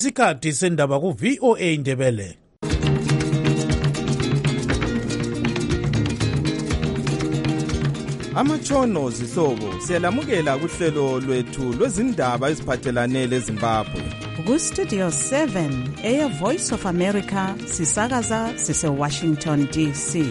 Isikhathi sendaba ku VOA Indebele. Amatshono zihlobo siyalamukela kuhlelo lwethu lwezindaba eziphathelane leZimbabwe. Ku Studio 7 eya Voice of America sisakaza sise Washington DC.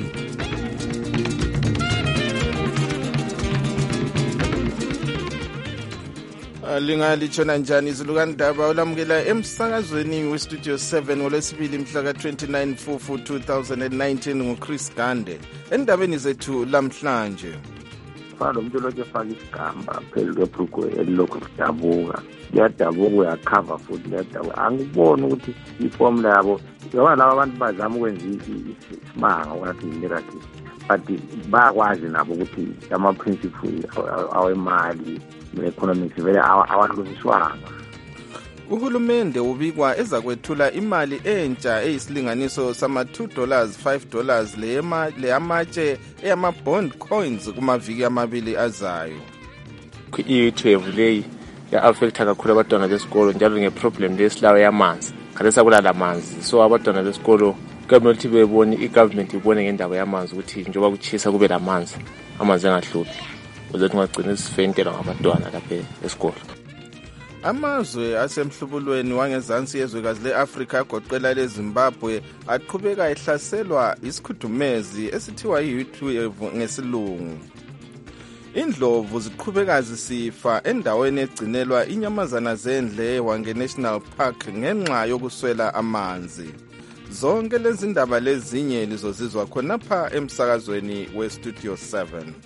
Lingalitshona njani izilukandaba olamukela emsakazweni weStudio 7 ngolwesibili mhla ka-29 Mfufu 2019 nguChris Gande. Endabeni zethu lamhlanje. Fana lo muntu lokho efaka isigamba phezulu kwebhrugwe elilokhu sidabuka. Liyadabuka uyakhava futhi liyadabuka. Angiboni ukuthi iformula yabo ngoba laba abantu bazama ukwenza isimanga ukuthi i-miracle. But bayakwazi nabo ukuthi ama-principle awemali ne-economics vele awalungiswanga. Uhulumende ubikwa ezakwethula imali entsha eyisilinganiso sama$2, $5 leyamatshe eyama-bond coins kumaviki amabili azayo. I-12 leyi ya-affecta kakhulu abantwana besikolo njalo nge-problem lesilawo yamanzi. Khathesi akulala manzi, so abantwana besikolo government bebone i-government ibone ngendaba yamanzi ukuthi njengoba kuchisa kube lamanzi, amanzi engahluphi. Ukuze kungagcini sifentelwa ngabantwana lapha esikolo. Amazwe asemhlubulweni wangezansi yezwekazi le-Afrika agoqela leZimbabwe aqhubeka ehlaselwa isikhudumezi esithiwa yi-U12 ngesilungu. Indlovu ziqhubeka zisifa endaweni egcinelwa inyamazana zendle eHwange National Park ngenxa yokuswela amanzi. Zonke lezi ndaba lezinye lizozizwa khonapha emsakazweni weStudio 7.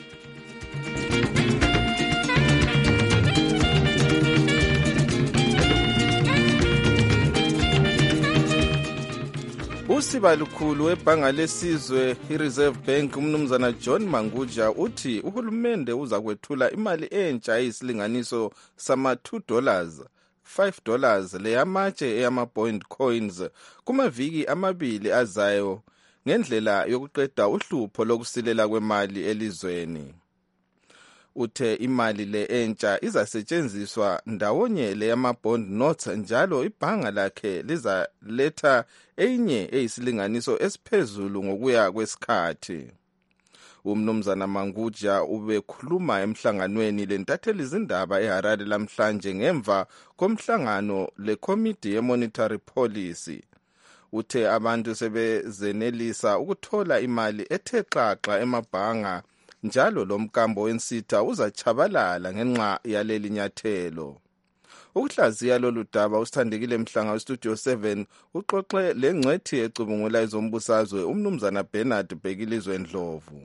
Usiba lukhulu webhanga lesizwe iReserve Bank umnumzana John Manguja uthi uhulumende uza kwethula imali entsha eyisilinganiso sama$2, $5 leyamatshe eyama-bond coins kumaviki amabili azayo ngendlela yokuqeda uhlupho lokusilela kwemali elizweni. Uthe imali le entsha izasetshenziswa ndawonye le yama-bond notes njalo ibhanga lakhe lizaletha enye eyisilinganiso esiphezulu ngokuya kwesikhathi. Umnumzana Manguja ubekhuluma emhlanganweni lentatheli zindaba eHarare lamhlanje ngemva komhlangano leCommittee yeMonetary Policy. Uthe abantu sebezenelisa ukuthola imali ethe xaxa emabhanga njalo lo mkambo wensitha uzachabalala ngenxa yaleli nyathelo. Ukuhlaziya lolu daba usithandekile Mhlanga weStudio 7 uxoxe lengcwethi ecubungula ezombusazwe umnumzana Bernard Bhekilizwe Ndlovu.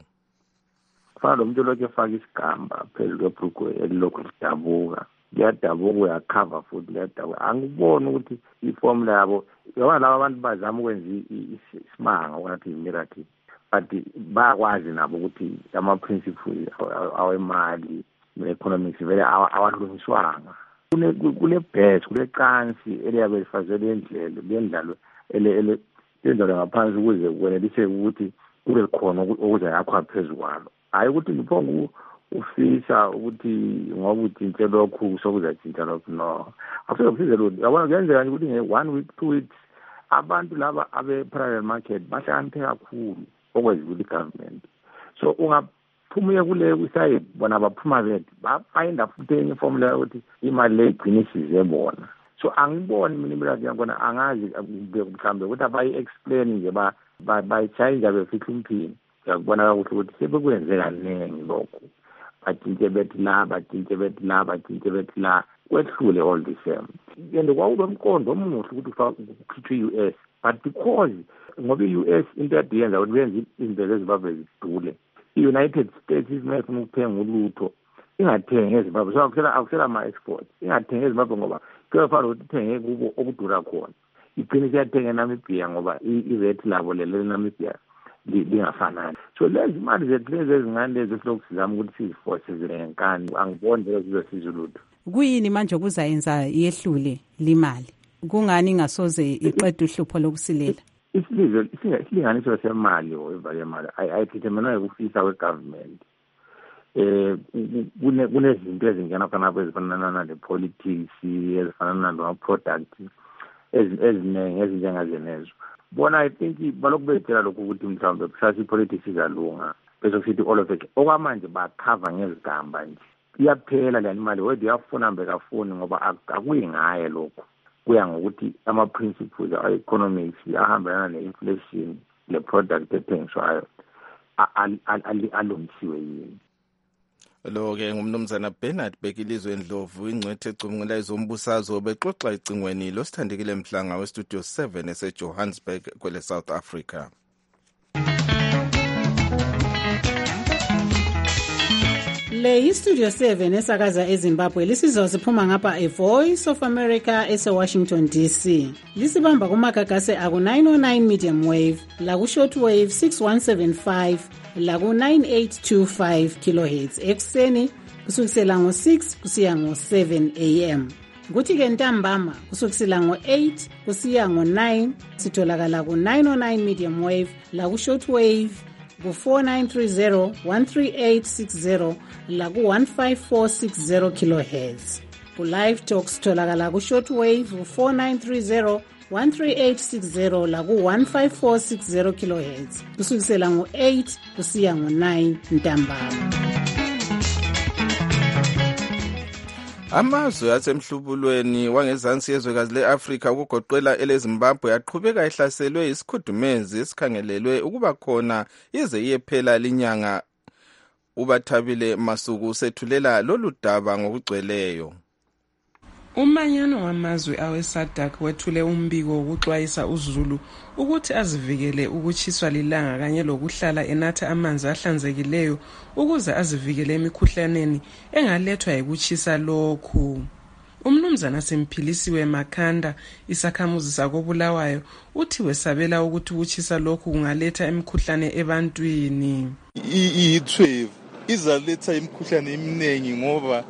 Fana lo muntu lokho efaka isigamba phezulu kwebhrugwe elilokhu sidabuka. Liyadabuka uyakhava futhi liyadabuka. Angiboni ukuthi iformula yabo ngoba laba abantu bazama ukwenza isimanga ukuthi i-miracle. But bayakwazi nabo ukuthi ama-principle awemali ne-economics vele awalungiswanga. Kule-best, kule-cansi eliyabe lifazelwe lendlalo lendlalo ngaphansi ukuze kwenelise ukuthi kube khona okuzayakhwa phezu kwalo. Hayi ukuthi ngiphonga ufisa ukuthi ngoba utshintshe lokhu sokuzatshintsha lokhu, no. Akusekusizwe lutho. Yabona kuyenzeka nje ukuthi nge-1 week, 2 weeks abantu laba abe-private market bahlakaniphe kakhulu okwezikuthi government. So ungaphumuye kule kusayidi bona baphuma bethi bafayinda futhi enye formula ukuthi imali le igcine isize bona. So angiboni mina imibala yakhona angazi mhlawumbe ukuthi abayi-explain nje bayitshayenja befihla umphini. Yakubona kakuhle ukuthi sebekwenze kaningi lokhu. Batshintshe bethi la, batshintshe bethi la, batshintshe bethi la. Kwehlule all the same. And kwakube umqondo omuhle ukuthi kukhitshwe i-US. But because ngoba i-US into yadiyenza ukuthi benze izinto zeZimbabwe zidule. I-United States izimefuna ukuthenga ulutho ingathengi eZimbabwe. So akusela ama-exports. Ingathengi eZimbabwe ngoba kuyafana ukuthi ithenge kubo okudura khona. Igcine siyathenga eNamibia ngoba i-rate labo leNamibia lingafanani. So lezi mali zethu lezi ezincane lezi esilokhu sizama ukuthi sizifose zilenkani angiboni vele zizosiza ulutho. Kuyini manje okuzayenza yehlule limali? Kungani ngasoze iqeda uhlupho lokusilela? Isilinganiso semali oyivale imali ayithithemena ukufisa kwegovernment. Kunezinto ezingena khona ezifana nepolitics ezifana nama-products eziningi ezinjengazenezo. Bona I think balokhu betshela lokhu ukuthi mhlawumbe kusasa ipolitics izalunga bese kusithi all of it okwamanje bakhava ngezigamba nje. Iyaphela le imali whether uyafuna mbe kafuni ngoba akuyi ngaye lokho. Kuya ngokuthi ama-principles a-economics ahambelana ne-inflation le product ethengiswayo alungisiwe yini. Lo-ke ngumnumzana Bernard Bekilizwe Ndlovu, ingcwethe ecubungula ezombusazwe, bexoxa ecingweni losithandekile Mhlanga westudio 7 eseJohannesburg kwele South Africa. Le istudio 7 esakaza eZimbabwe lisizosiphuma ngapha eVoice of America eseWashington DC. Lisibamba kumagagase aku-909 medium wave, laku-short wave 6175, laku-9825 kilohertz ekuseni kusukisela ngo-6 kusiya ngo-7 am. Kuthi-ke ntambama kusukisela ngo-8 kusiya ngo-9 sitholakala ku-909 medium wave, laku-short wave ku-4930 13860 laku-15460 kilohertz. Ku-live talk sitholakala ku-short wave ku-4930 13860 laku-15460 kilohertz kusukisela ngo-8 kusiya ngo-9 ntambama. Amazwe asemhlubulweni wangezansi yezwekazi le-Afrika ukugoqela eleZimbabwe aqhubeka ehlaselwe isikhudumezi esikhangelelwe ukuba khona ize iyephela linyanga. UBathabile Masuku sethulela lolu daba ngokugcweleyo. Umanyano wamazwe awe-SADC wethule umbiko wokuxwayisa uZulu ukuthi azivikele ukutshiswa lilanga kanye lokuhlala enatha amanzi ahlanzekileyo ukuze azivikele emikhuhlaneni engalethwa yikuchisa lokhu. Umnumzana Simphilisiwe Makhanda, isakhamuzi sakoBulawayo, uthi wesabela ukuthi ukuchisa lokhu kungaletha imikhuhlane ebantwini. Ithwevu izaletha imikhuhlane eminingi ngoba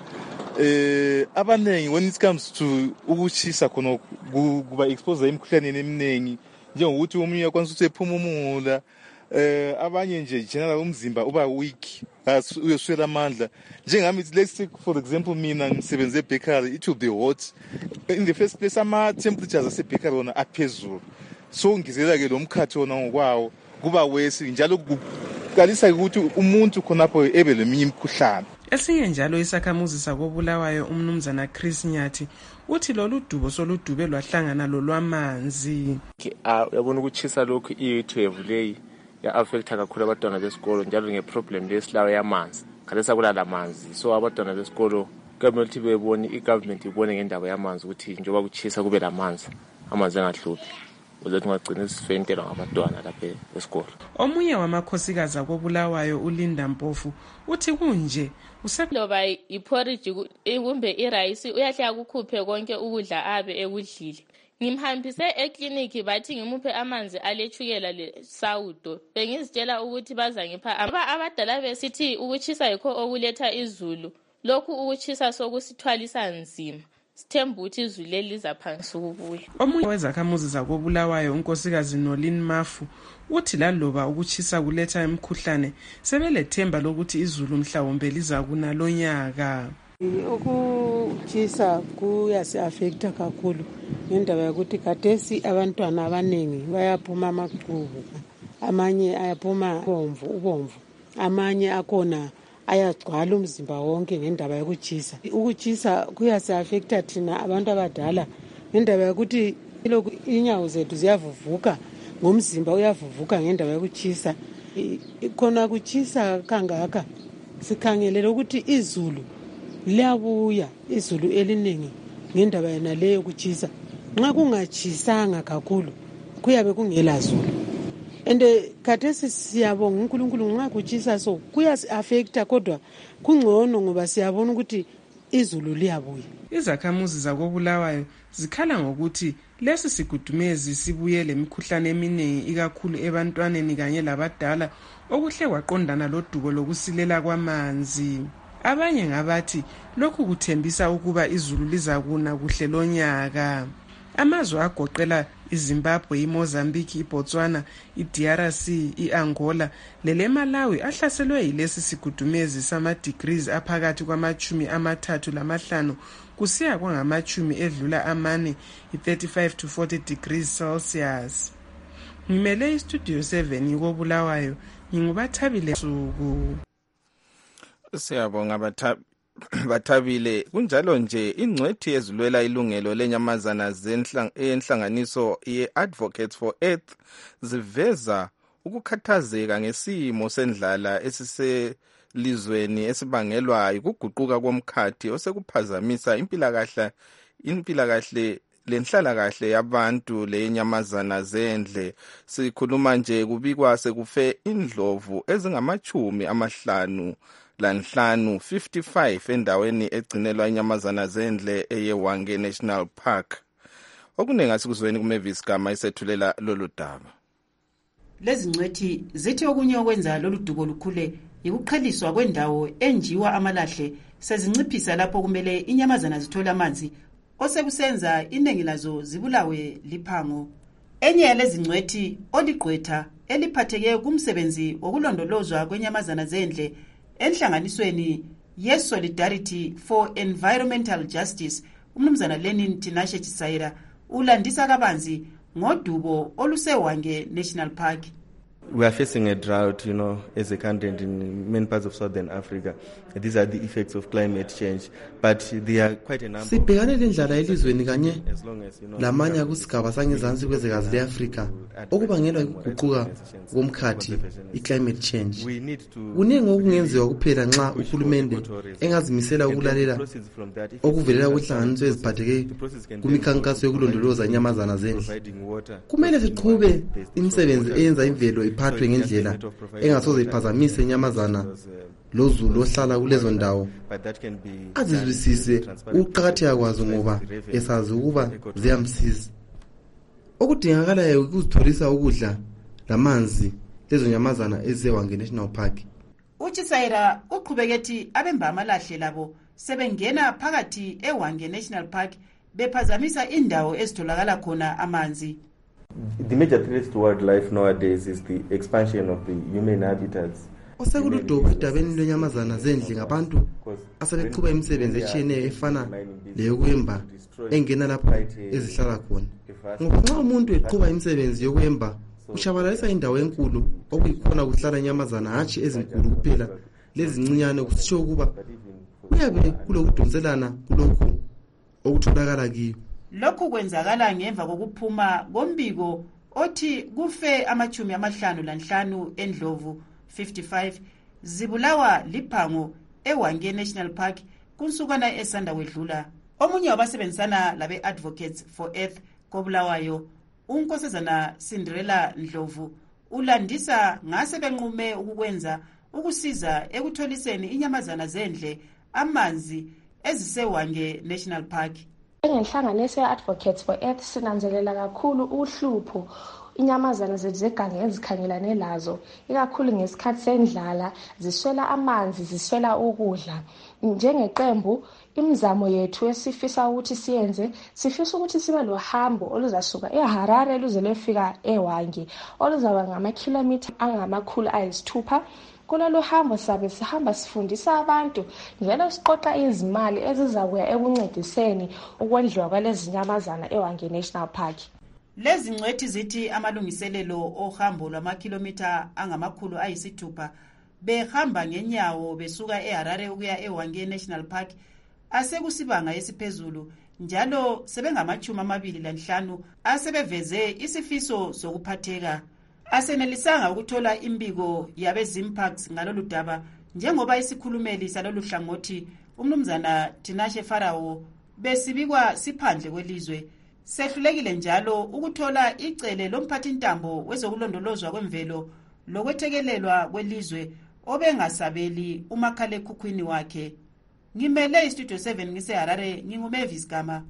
abanengi when it comes to ukuchisa khona kuba expose imikhuhlane eminingi njengokuthi umunye yakwanisa ukuthi ephumula abanye nje general umzimba uba weak uyoswela amandla njengami let's take for example mina ngisebenze ebakery it will be hot in the first place ama temperatures asebakery wona aphezulu so ngizela ke lo mkhathi wona ngokwawo kuba wesi njalo kuqalisa ukuthi umuntu khonapho ebe leminye imikhuhlane. Esinye njalo isakhamuzi sakoBulawayo umnumzana Chris Nyathi uthi lolu dubo soludube lwahlangana lolwamanzi. Uyabona ukuchisa lokhu iyithwevu leyi ya-affecta kakhulu abantwana besikolo njalo ngeproblem lesilawo yamanzi. Khalesa kulala manzi so abantwana besikolo kumele bebone igovernment ibone ngendaba yamanzi ukuthi njengoba kuchisa kube lamanzi amanzi angahluphi. Uzothi ngagcina sifentela ngabantwana lapha esikolo. Omunye wamakhosikazi akoBulawayo uLinda Mpofu uthi kunje loba iporridge kumbe irice uyahlala kukhuphe konke ukudla abe ekudlile. Ngimhambise ekliniki bathi ngimuphe amanzi alechukela lesawudo. Bengizitshela ukuthi baza ngipha abadala besithi ukuchisa yikho okuletha izulu. Lokhu ukuchisa sokusithwalisa nzima. Sithemba ukuthi izulu lelizaphansi ukubuya. Omunye wezakhamuzi zakoBulawayo unkosikazi Nolin Mafu uthi laloba ukuchisa kuletha imikhuhlane sebelethemba lokuthi izulu mhlawumbe lizakuna lonyaka. Ukuchisa kuyasi-affecta kakhulu ngendaba yokuthi khathesi abantwana abaningi bayaphuma amaqhubu, amanye ayaphuma ubomvu, amanye akhona ayagcwala umzimba wonke ngendaba yokuchisa. Ukuchisa kuyasi-affecta thina abantu abadala ngendaba yokuthi lokhu inyawo zethu ziyavuvuka, ngomzimba uyavuvuka ngendaba yokuchisa. Khona kuchisa kangaka sikhangelele ukuthi izulu liyabuya, izulu eliningi ngendaba yena leyo kuchisa. Nxa kungachisanga kakhulu kuyabe kungela zulu. Ende khathesi siyabonga uNkulunkulu nxa kuchisa so kuyasi-affecta kodwa kungcono ngoba siyabona ukuthi izulu liyabuya. Izakhamuzi zakoBulawayo zikhala ngokuthi lesi sigudumezi sibuye lemikhuhlane eminingi ikakhulu ebantwaneni kanye labadala okuhle kwaqondana lodubo lokusilela kwamanzi. Abanye ngabathi lokhu kuthembisa ukuba izulu lizakuna kuhle lonyaka. Amazwe agoqela iZimbabwe, iMozambique, iBotswana, iDRC, iAngola leleMalawi ahlaselwe yilesi sigudumezi sama degrees aphakathi kwama-35 kusiya kwangamachumi edlula amane i-35 to 40 degrees Celsius. Ngimele istudio 7 ngikobulawayo, ngingubathabile suku. Siyabonga Bathabile. Kunjalo nje ingcwethi ezilwela ilungelo lenyamazana enhlanganiso ye-Advocates for Earth ziveza ukukhathazeka ngesimo sendlala esiselizweni esibangelwa ukuguquka komkhathi osekuphazamisa impilakahle lenhlalakahle yabantu lenyamazana zendle. Sikhuluma nje kubikwa sekufe indlovu ezingamachumi amahlanu lanhlanu 55 endaweni egcinelwa inyamazana zendle eyeWange National Park. Okunenga sikuzweni kuMavis Gama isethulela lolu daba. Lezi ngcwethi zithi okunye okwenza lolu dubo lukhule ukuqheliswa kwendawo enjiwa amalahle sezinciphisa lapho kumele inyamazana zithola amanzi osekusenza iningi lazo zibulawe liphango. Enye yalezi ngcwethi oligqwetha eliphatheke kumsebenzi wokulondolozwa kwenyamazana zendle enhlanganisweni ye-Solidarity for Environmental Justice, umnumzana Lenin Tinashe Chisaira ulandisa kabanzi ngodubo oluseWange National Park. We are facing a drought, as a country in many parts of Southern Africa. These are the effects of climate change, but there are quite a number. Sibhekane lendlala elizweni kanye lamanye kusigaba sangezansi kwezwekazi leAfrika okubangelwa ukuguquka komkhathi iclimate change. Kuningi okungenziwa kuphela nxa uhulumende engazimisela ukulalela okuvelela kuhlanganiso eziphatheke kumikhankaso yokulondoloza inyamazana zendle. Kumele siqhube imisebenzi eyenza imvelo iphathwe ngendlela engasoze iphazamise inyamazana lozulu ohlala kulezo ndawo azizwisise ukuqakatheka kwazo ngoba esazi ukuba ziyamsiza. Okudingakalayo ukuzitholisa ukudla lamanzi lezo nyamazana ezeWange National Park. Uchisaira uqhubekethi abemba amalahle labo sebengena phakathi eWange National Park bephazamisa indawo ezitholakala khona amanzi. The major threat to wildlife nowadays is the expansion of the human habitats. Osekulodubo edabeni lwenyamazana zendle ngabantu asebeqhuba imisebenzi etshiyeneyo efana leyokwemba engena lapho ezihlala khona. Ngoba nxa umuntu eqhuba imisebenzi yokwemba ushabalalisa indawo enkulu okuyikhona kuhlala inyamazana hatshi ezinkulu kuphela lezincinyane, kusitsho ukuba kuyabe kulokudonselana kulokhu okutholakala kiyo. Lokhu kwenzakala ngemva kokuphuma kombiko othi kufe amachumi amahlanu lanhlanu endlovu 55 zibulawa liphango eWange National Park kunsukwana esanda wedlula. Omunye wabasebenzisana labe Advocates for Earth kobulawayo unkosazana Cinderella Ndlovu ulandisa ngase benqume ukukwenza ukusiza ekutholiseni inyamazana zendle amanzi eziseWange National Park. Ngenhlanganiso ye-Advocates for Earth sinanzelela kakhulu uhlupho inyamazana zethu zeganga ezikhangelane lazo, ikakhulu ngesikhathi sendlala, ziswela amanzi, ziswela ukudla. Njengeqembu imizamo yethu esifisa ukuthi siyenze, sifisa ukuthi sibe lohambo oluzasuka eHarare luze lefika eWange oluzaba ngamakhilomitha angamakhulu ayisithupha. Kulolu hambo sabe sihamba sifundisa abantu njalo siqoqa izimali ezizakuya ekuncediseni ukwendliwa kwalezi nyamazana eWange National Park. Lezi ngcwethi zithi amalungiselelo ohambo lwamakhilomitha angamakhulu ayisithupha behamba ngenyawo besuka eHarare ukuya eWange National Park asekusibanga esiphezulu, njalo sebengamachumi amabili lanhlanu asebeveze isifiso sokuphatheka. Asenelisanga ukuthola imbiko yabeZimparks ngalolu daba njengoba isikhulumeli salolu hlangothi umnumzana Tinashe Farawo besibikwa siphandle kwelizwe. Sehlulekile njalo ukuthola icele lomphathintambo wezokulondolozwa kwemvelo lokwethekelelwa kwelizwe obengasabeli umakhalekhukhwini wakhe. Ngimele istudio 7 ngiseHarare, nginguMavis Gama.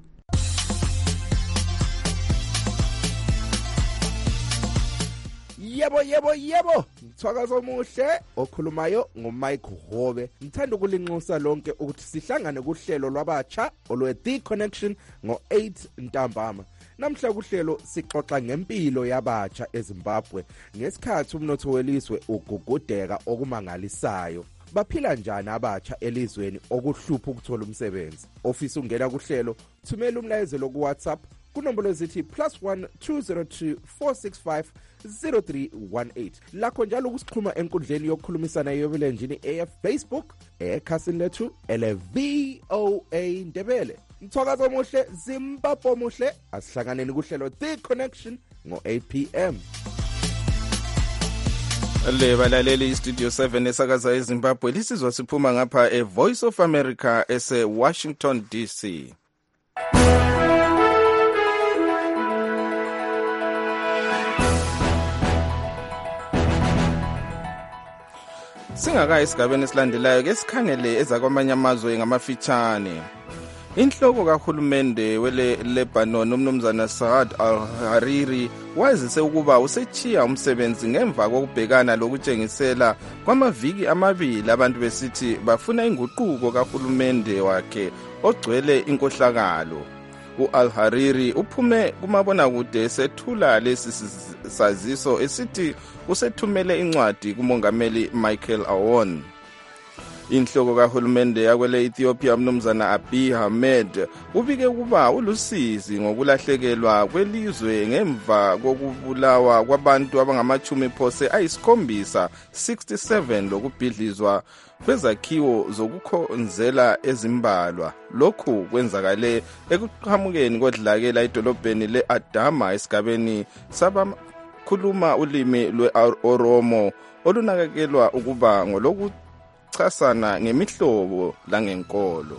Yebo, mthwakazo omuhle okhulumayo nguMike Hobe. Ngithanda ukulinxusa lonke ukuthi sihlangane kuhlelo lwabatsha olwe-The Connection ngo-8 ntambama. Namhla kuhlelo sixoxa ngempilo yabatsha eZimbabwe ngesikhathi umnotho welizwe ugugudeka okumangalisayo. baphila njani abatsha elizweni okuhlupha ukuthola umsebenzi. Ofisa ungena kuhlelo, thumela umlayezelo ku WhatsApp kunombolo ezithi +1 202 465 0318. Lakho njalo ukusixhuma enkundleni yokukhulumisana yobulenjini Facebook ekhasini lethu ele-VOA Ndebele. Mthwakazi omuhle, Zimbabwe omuhle, asihlanganeni kuhlelo The Connection ngo-8 p.m. Le balaleli iStudio 7 esakaza eZimbabwe lisizwa siphuma ngapha eVoice of America ese-Washington DC. Singakayi esigabeni esilandelayo ke sikhangele ezakwamanye amazwe ngamafitshane. Inhloko kahulumende wele-Lebanon umnumzana Saad al-Hariri wazise ukuba usechiya umsebenzi ngemva kokubhekana lokutshengisela kwamaviki amabili abantu besithi bafuna inguquko kahulumende wakhe ogcwele inkohlakalo. U-al-Hariri uphume kumabonakude esethula lesi saziso esithi usethumele incwadi kumongameli Michael Aoun. Inhloko kahulumende yakwele Ethiopia umnumzana Abiy Ahmed ubike ukuba ulusizi ngokulahlekelwa kwelizwe ngemva kokubulawa kwabantu abangama-7 lokubhidlizwa kwezakhiwo zokukhonzela ezimbalwa. Lokhu kwenzakale ekuqhamukeni kodlakela edolobheni le-Adama esigabeni sabakhuluma ulimi lwe-Oromo olunakekelwa ukuba ngolokuchasana ngemihlobo langenkolo.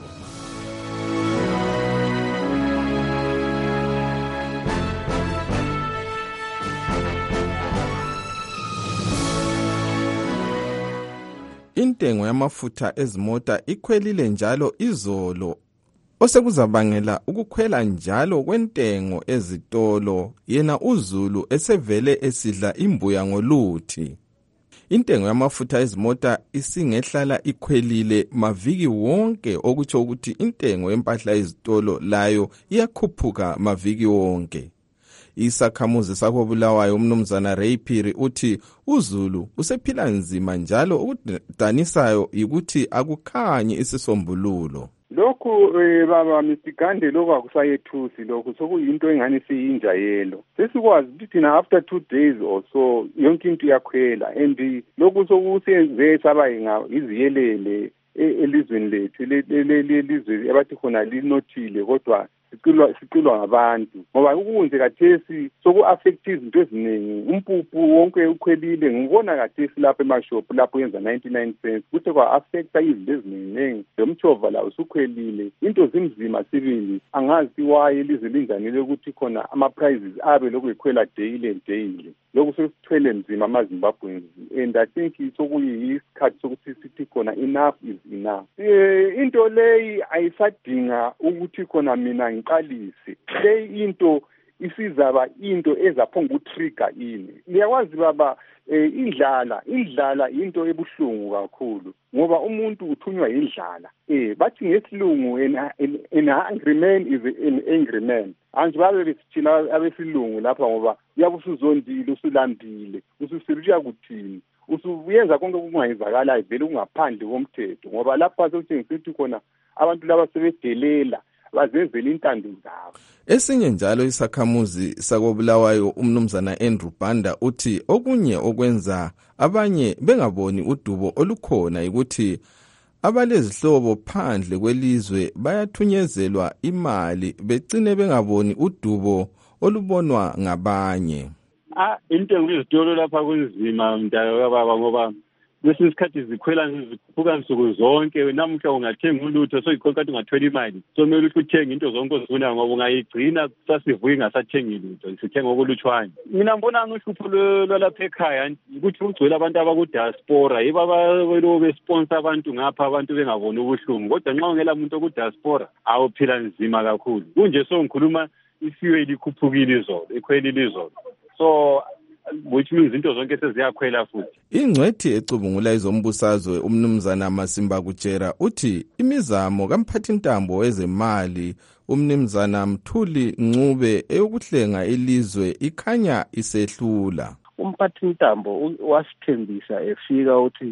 Intengo yamafutha ezimota ikhwelile njalo izolo, osekuzabangela ukukhwela njalo kwentengo ezitolo yena uZulu esevele esidla imbuya ngoluthi. Intengo yamafutha ezimota isingehlala ikhwelile maviki wonke, okutsho ukuthi intengo yempahla ezitolo layo iyakhuphuka maviki wonke. Isakhamuzi sakobulawayo umnumzana Ray Phiri uthi uZulu usephila nzima njalo ukudanisayo ukuthi akukhanyi isisombululo. Lokhu baba Mr. lokhu akusayethusi, lokhu sokuyinto engani siyinjayelo. Sesikwazi ukuthi thina after 2 days or so yonke into iyakhwela, and lokhu sokusenze saba iziyelele elizweni lethu lelizwe abathi khona linothile kodwa siqilwa ngabantu ngoba ukunze kathesi soku-affecta izinto eziningi. Umpuphu wonke ukhwelile, ngibona kathesi lapha emashop lapho yenza 99 cents kuthe kwa-affecta izinto eziningi. Lomchova la usukhwelile, into zimzima sibili, angazi waye ilizwe linjanile ukuthi khona ama-prices abe lokhu ekhwela daily. Lokhu sesithwele nzima amaZimbabweans, and I think sokuyisikhathi sokuthi sithi khona enough is enough. Into leyi ayisadinga ukuthi khona mina ngiqalise. Leyi into isizaba into ezaphonga utrigger ini. Niyakwazi baba, indlala into ebuhlungu kakhulu ngoba umuntu uthunywa indlala. Bathi ngesilungu an hungry man is an angry man. Anje babe besithina abesilungu lapha ngoba uyabe usuzondile, usulambile, ususirija kuthini, usuyenza konke okungayizakala vele ungaphandle komthetho ngoba lapha sokutshengisa ukuthi khona abantu laba sebedelela bazenzela intando zabo. Esinye njalo isakhamuzi sakobulawayo umnumzana Andrew Banda uthi okunye okwenza abanye bengaboni udubo olukhona ukuthi abalezihlobo phandle kwelizwe bayathunyezelwa imali becine bengaboni udubo olubonwa ngabanye. Intengo yezitolo lapha kunzima mntaka baba ngoba kwesinye isikhathi zikhuphuka nsuku zonke. Namuhla ungathenga ulutho soyikhokhathi ungathwela imali, somele ukuthi uthenge into zonke ozifuna ngoba ungayigcina sasivuka ingasathengi lutho, sithenga okulutshwane. Mina mbona uhlupho lwalapha ekhaya ukuthi ugcwele abantu abakudiaspora yibo abawelo besponsor abantu ngapha, abantu bengaboni ubuhlungu. Kodwa nxa ungela muntu okudiaspora awuphila nzima kakhulu. Kunje ngikhuluma ifuel ikhuphukile izolo, ikhwelile izolo, so which means into zonke seziyakhwela futhi. Ingcwethi ecubungula izombusazwe umnumzana Masimba Kutshera uthi imizamo kamphathintambo wezemali umnumzana Mthuli Ncube eyokuhlenga ilizwe ikhanya isehlula. Umphathintambo wasithembisa efika uthi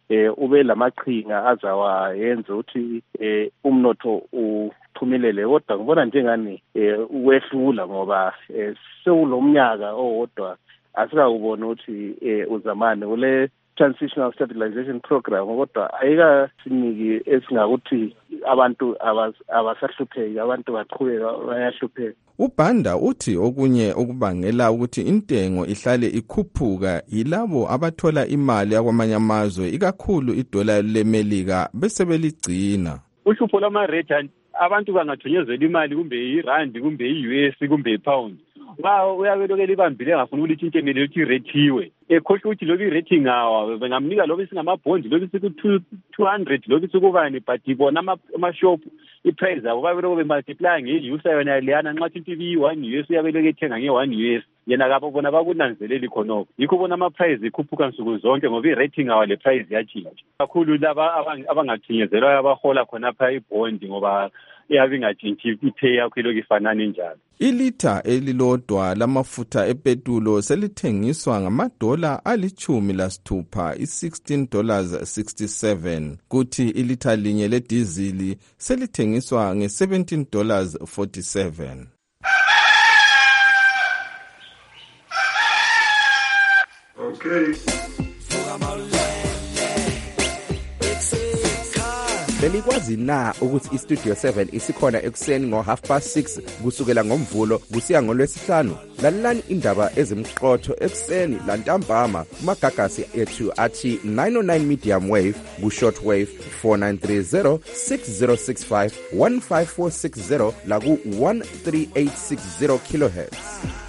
ube lamaqhinga azawayenza ukuthi umnotho uphumelele. Kodwa ngibona njengani ukwehlula ngoba sewulomnyaka owodwa asikakubona ukuthi uzamane ule transitional stabilization program, kodwa ayikasiniki esingakuthi abantu abasahlupheki, abantu baqhubeka bayahlupheka. uBhanda uthi okunye okubangela ukuthi intengo ihlale ikhuphuka yilabo abathola imali yakwamanye amazwe, ikakhulu idola leMelika bese beligcina. Uhlupho lama-rate abantu bangathunyezela imali kumbe irandi kumbe i-US kumbe i-pound, uyabelokela ibambile engafuna ukuthi intshemele ukuthi irethiwe ekhohle ukuthi lobu i-rating awa bengamnika lobu singamabhondi lobu siku-200 lobu sikubani, but bona amashop i-price abo babeloko bemultiply nge-usa yona leyana nxa into ibiyi-1 US uyabeloko ethenga nge-1 US, yena kabo bona bakunanzeleli khonokho. Yikho bona ama-price ikhuphuka nsuku zonke ngoba i-rating awa le price yatshintsha kakhulu. Laba abangathinyezelwayo abahola khonapha ibhondi ngoba iyabe ingatshintshi ipay yakho ilokhu ifanana njalo. Ilitha elilodwa lamafutha epetulo selithengiswa ngamadola $16, $16.67, kuthi ilitha linye ledizili selithengiswa $17.47. Okay. Belikwazi na ukuthi iStudio 7 isikhona ekuseni ngo6:30 kusukela ngoMvulo kusiya ngoLwesihlanu? Lalelani indaba ezimqotho ekuseni lantambama kumagagasi ethu athi 909 medium wave ku-short wave 4930 6065 15460 la ku-13860 kilohertz.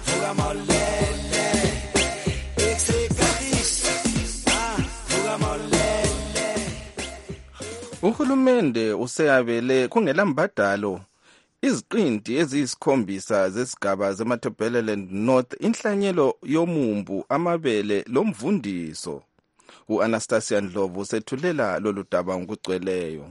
Uhulumende useyabele kungelambadalo iziqinti eziyisikhombisa zesigaba zeMatabeleland North inhlanyelo yomumbu, amabele lomvundiso. U-Anastasia Ndlovu sethulela lolu daba ngokugcweleyo.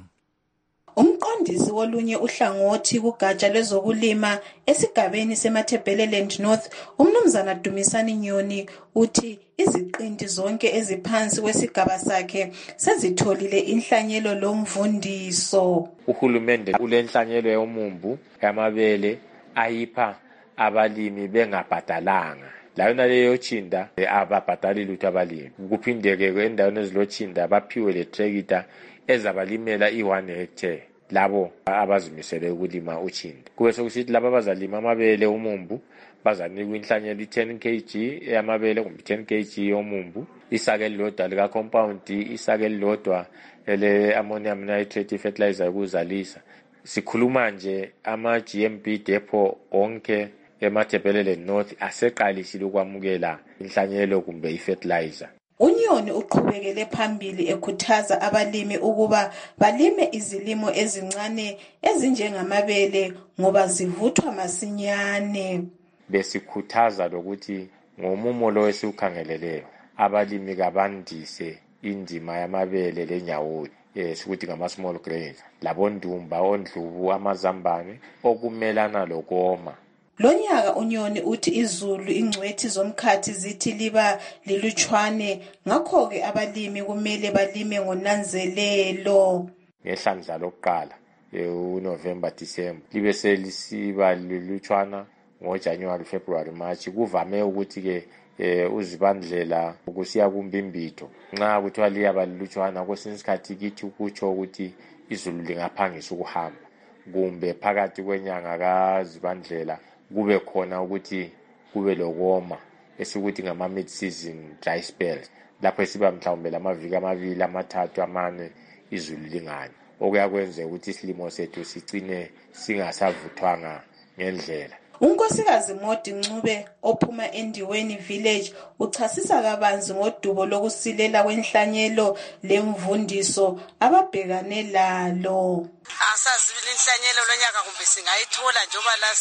Umqondisi wolunye uhlangothi kugatsha lwezokulima esigabeni seMatabeleland North, umnumzana Dumisani Nyoni, uthi iziqinti zonke eziphansi kwesigaba sakhe sezitholile inhlanyelo lomvundiso. Uhulumende ulenhlanyelo yomumbu yamabele ayipha abalimi bengabhadalanga. Layona leyo chinda ababhadali lutho abalimi. Kuphindeke endaweni ezilochinda baphiwe le tractor ezabalimela i1 hectare labo abazimisele ukulima uchinda. Kube sokusithi laba abazalima amabele umumbu bazanikwa inhlanyelo i10 kg yamabele kumbe 10 kg yomumbu, isake elilodwa lika compound, isake elilodwa ele ammonium nitrate fertilizer ukuzalisa. Sikhuluma nje ama GMB depot onke eMatabeleland North aseqalisile ukwamukela inhlanyelo kumbe ifertilizer. Unyoni uqhubekele phambili ekhuthaza abalimi ukuba balime izilimo ezincane ezinjengamabele ngoba zivuthwa masinyane. Besikhuthaza lokuthi ngomumo lo esiukhangeleleyo abalimi kabandise indima yamabele lenyawo ukuthi ngama small grains, labondumba, ondlubu, amazambane okumelana lokoma. Lonyaka unyoni uthi izulu ingcwethi zomkhathi zithi liba lilutshwane, ngakho-ke abalimi kumele balime ngonanzelelo. Ngehlandla lokuqala uNovember December libe selisiba lilutshwana ngoJanuary February March. Kuvame ukuthi-ke uzibandlela ukusiya kumbimbitho nxa kuthiwa liyaba lilutshwana kwesinye isikhathi kithi ukutsho ukuthi izulu lingaphangisa ukuhamba, kumbe phakathi kwenyanga kazibandlela kube khona ukuthi kube lokoma esikuthi ngama mid season dry spells, lapho esiba mhlawumbe lamaviki amabili amathathu amane izulu lingani, okuyakwenza ukuthi isilimo sethu sigcine singasavuthwanga ngendlela. Unkosikazi Modi Ncube ophuma eNdiweni Village uchasisa kabanzi ngodubo lokusilela kwenhlanyelo lemvundiso ababhekane lalo. Asazibili inhlanyelo lonyaka kumbe singayithola njoba la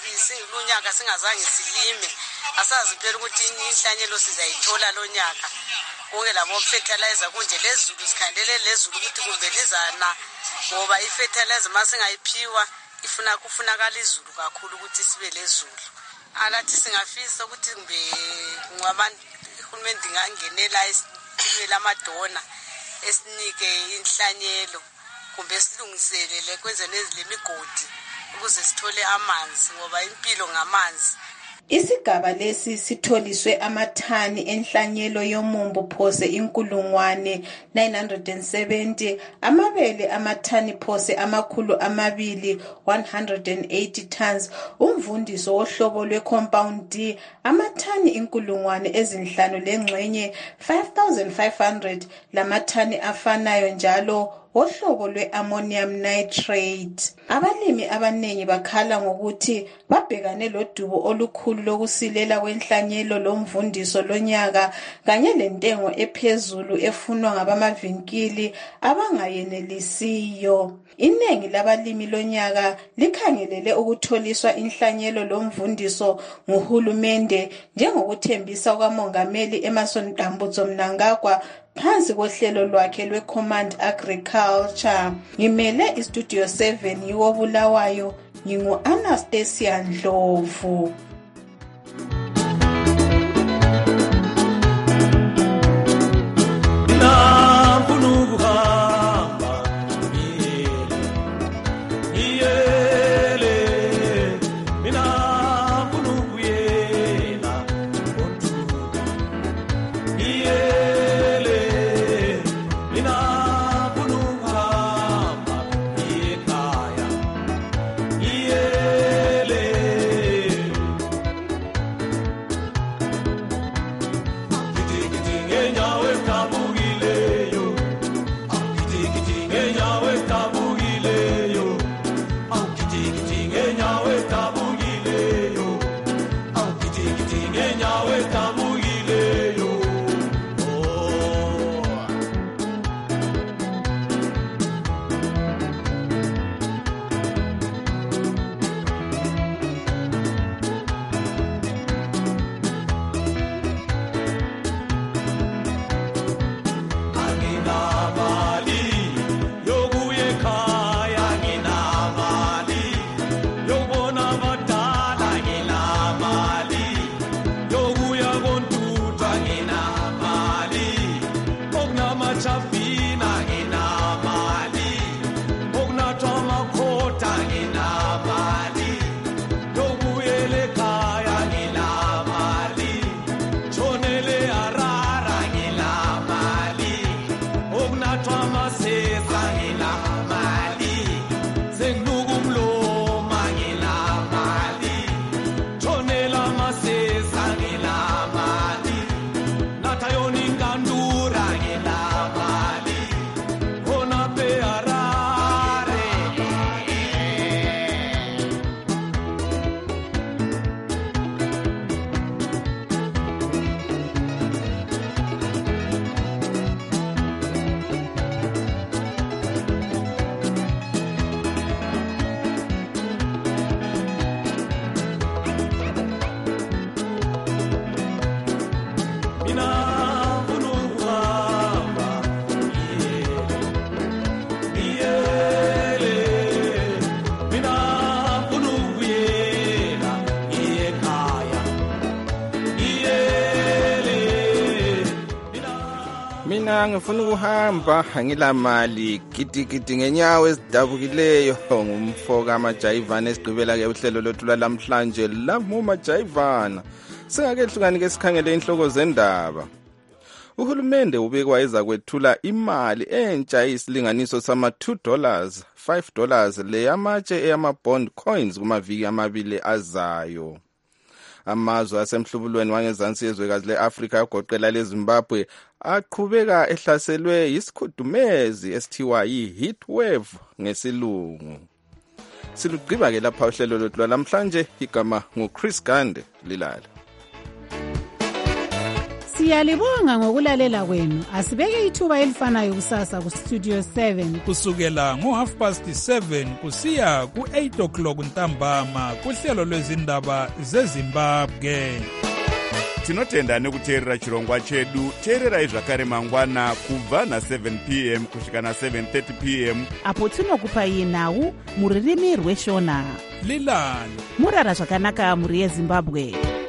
lunyaka singazange silime. Asazi phela ukuthi inhlanyelo sizayithola lonyaka. Konke labo fertilizer kunje lezulu sikhandele lezulu ukuthi kumbe lizana ngoba ifertilizer masingayiphiwa kufunakala izulu kakhulu ukuthi sibe lezulu. Alathi singafisa ukuthi kumbe ngabantu ihulumende ingangenela isibele amadona esinike inhlanyelo kumbe silungiselele kwenze nezilemigodi ukuze sithole amanzi ngoba impilo ngamanzi. Isigaba lesi sitholiswe amathani enhlanyelo yomumbu phose 1,970, amabele amathani phose 280 tons, umvundiso wohlobo lwe-compound D amathani 5,000 lengxenye 5,500 lamathani afanayo njalo wohlobo lwe-ammonium nitrate. Abalimi abanengi bakhala ngokuthi babhekane lodubo olukhulu lokusilela kwenhlanyelo lomvundiso lonyaka kanye lentengo ephezulu efunwa ngabamavinkili abangayenelisiyo. Iningi labalimi lonyaka likhangelele ukutholiswa inhlanyelo lomvundiso nguhulumende njengokuthembisa kwamongameli Emmerson Dambudzo Mnangagwa phansi kohlelo lwakhe lwe-Command Agriculture. Ngimele iStudio 7 yiwo Bulawayo, ngingu-Anastasia Ndlovu. Mina ngifuna ukuhamba angilamali gidigidi ngenyawo ezidabukileyo ngumfoka amajayivana esigqibela ke uhlelo lothu lamhlanje lamuma jayivana singake ke sikhangele inhloko zendaba. Uhulumende ubekwa ezakwethula imali entsha isilinganiso sama $2, $5 leyamatshe eyama-bond coins kumaviki amabili azayo. Amazwe asemhlubulweni wangezansi yezwekazi le-Afrika agoqela leZimbabwe aqhubeka ehlaselwe isikhudumezi esithiwa yi-heat wave ngesilungu. Silugqiba ke lapha uhlelo lwethu lamhlanje, igama nguChris Gande Lilala. Siyalibonga ngokulalela kwenu. Asibeke ithuba elifanayo kusasa ku Studio 7 kusukela ngo7:30 kusiya ku8:00 ntambama kuhlelo lwezindaba zeZimbabwe. Tinotenda nekuteerera chirongwa chedu. Teererai zvakare mangwana kubva na7 p.m. kusvika na7:30 p.m. apo tinokupai nhau muririmi rweshona. Lilala murara zvakanaka muri yeZimbabwe.